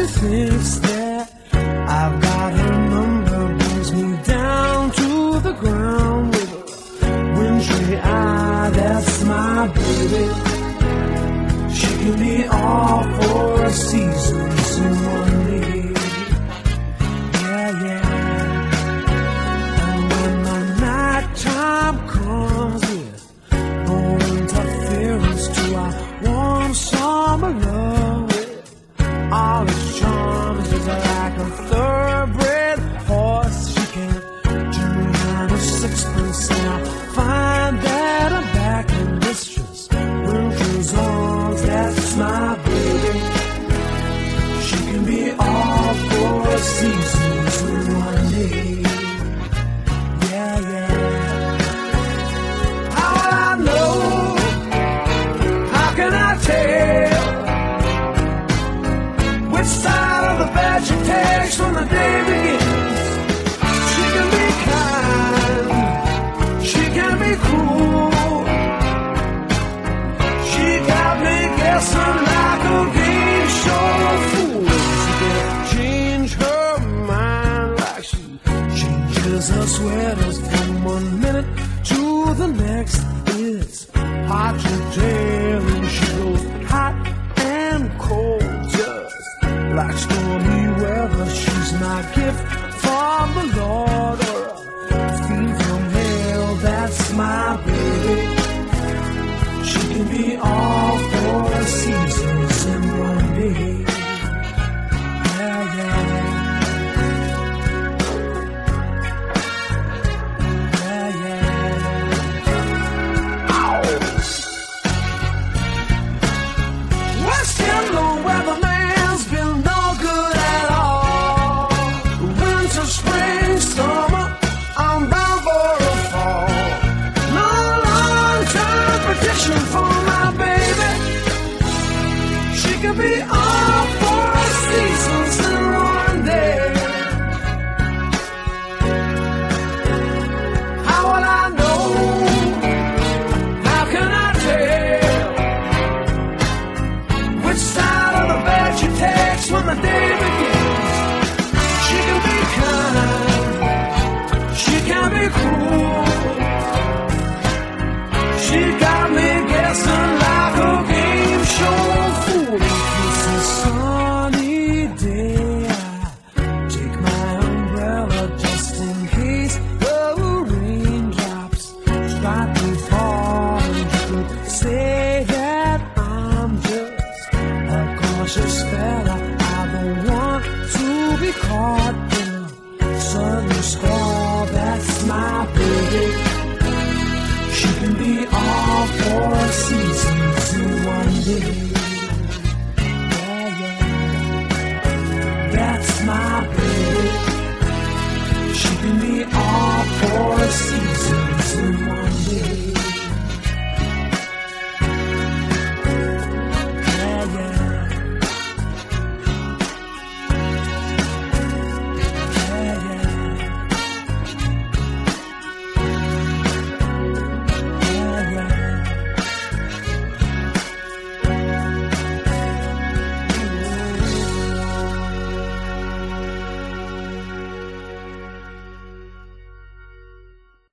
she thinks that I've got her number, brings me down to the ground with a wintry eye. That's my baby. She can be all for a season in one day. Yeah, yeah. And when the night time comes with no interference to our warm summer love, all its charms is like a thoroughbred horse. She can't turn down a sixpence, and I find that I'm back in mistress Winter's arms. That's my baby. She can be all four seasons in one day. Yeah, yeah. How will I know? How can I tell which side of the bed she takes when the day begins? She can be kind, she can be cruel. She got me guessing like a game show fool. She can change her mind like she changes her sweaters from one minute to the next. It's hot to tell, and she goes hot and cold, just like stormy weather. She's my gift from the Lord, or a fiend from hell. That's my baby. She can be all four seasons in one day. Yeah, yeah. Yeah, yeah. Ow! West End low weatherman's been no good at all. Winter, spring, summer, I'm bound for a fall. No long-term prediction for my baby. She can be all four seasons in one day. How will I know? How can I tell which side of the bed she takes when the day begins? She can be kind, she can be cruel. She got me guessing like a game show fool. If it's a sunny day, I take my umbrella just in case the raindrops start to fall. And you could say that I'm just a cautious fella. I don't want to be caught in a sudden squall. That's my baby. She can be all four seasons in one day.